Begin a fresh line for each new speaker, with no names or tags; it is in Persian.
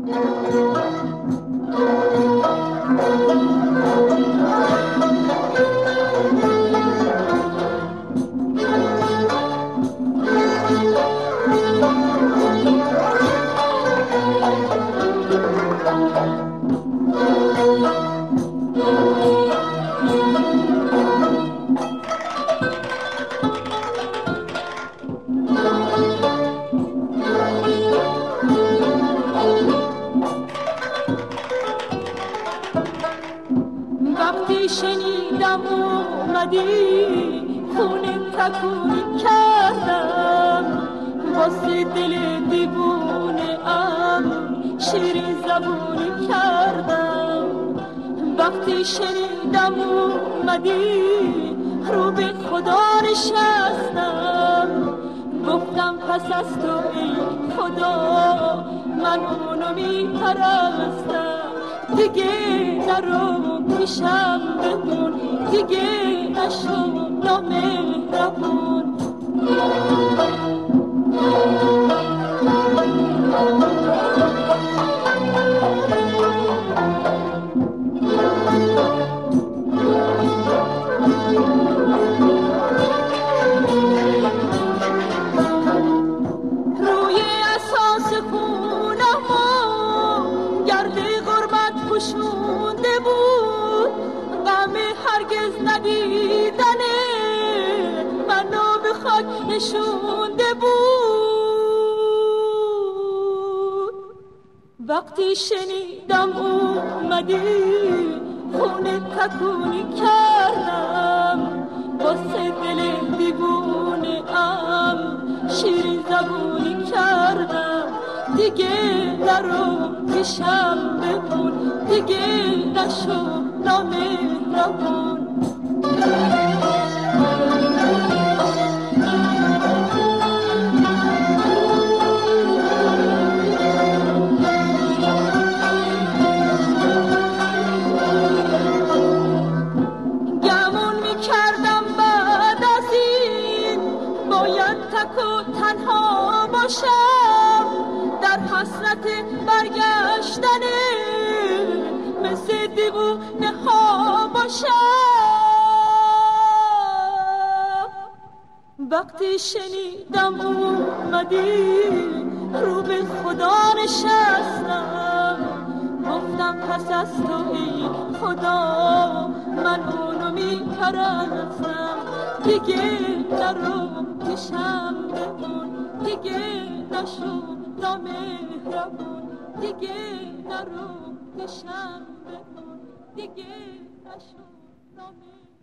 وقتی شنیدم اومدی خونه تکونی کردم واسه دل دیوونه ام شیرین زبونی کردم. وقتی شنیدم اومدی رو به خدا نشستم گفتم پس از تو ای خدا من اونو میپرستم. دیگه نرو پیشم بمون دیگه نشو نامهربون. روی اساس خونمو گرد غربت پوشونده بود غم هرگز ندیدنه منو به خاک نشونده بود. وقتی شنیدم اومدی خونه تکونی کردم واسه دل دیوونه ام شیرین زبونی کردم. دیگه نرو پیشم بمون دیگه نشو نامهربون. گمون میکردم بعد از این باید تک و تنها باشم در حسرت برگشتنه مثل دیوونه ها باشم. وقتی شنیدم اومدی رو به خدا نشستم گفتم پس از تو ای خدا من اونو میپرستم. دیگه نرو پیشم بمون دیگه نشو نامهربون. دیگه نرو پیشم بمون دیگه نشو نامهربون.